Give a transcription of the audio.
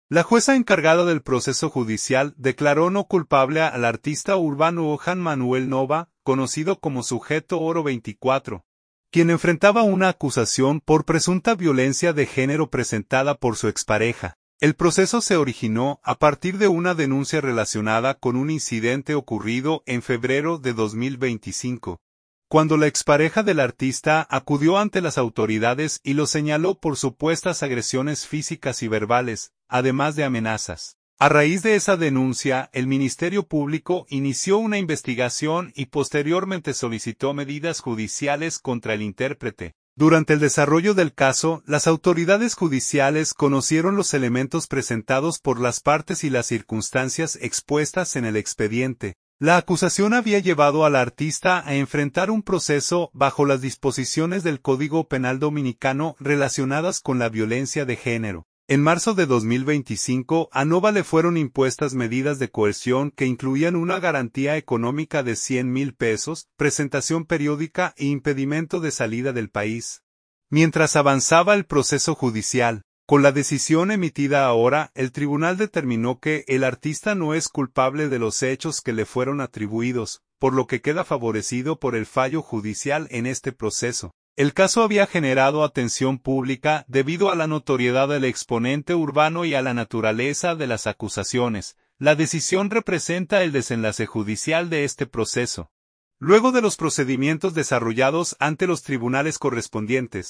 La jueza encargada del proceso judicial declaró no culpable al artista urbano Johan Manuel Nova, conocido como Sujeto Oro 24, quien enfrentaba una acusación por presunta violencia de género presentada por su expareja. El proceso se originó a partir de una denuncia relacionada con un incidente ocurrido en febrero de 2025, cuando la expareja del artista acudió ante las autoridades y lo señaló por supuestas agresiones físicas y verbales, además de amenazas. A raíz de esa denuncia, el Ministerio Público inició una investigación y posteriormente solicitó medidas judiciales contra el intérprete. Durante el desarrollo del caso, las autoridades judiciales conocieron los elementos presentados por las partes y las circunstancias expuestas en el expediente. La acusación había llevado al artista a enfrentar un proceso bajo las disposiciones del Código Penal Dominicano relacionadas con la violencia de género. En marzo de 2025, a Nova le fueron impuestas medidas de coerción que incluían una garantía económica de 100,000 pesos, presentación periódica e impedimento de salida del país. Mientras avanzaba el proceso judicial, con la decisión emitida ahora, el tribunal determinó que el artista no es culpable de los hechos que le fueron atribuidos, por lo que queda favorecido por el fallo judicial en este proceso. El caso había generado atención pública debido a la notoriedad del exponente urbano y a la naturaleza de las acusaciones. La decisión representa el desenlace judicial de este proceso. Luego de los procedimientos desarrollados ante los tribunales correspondientes,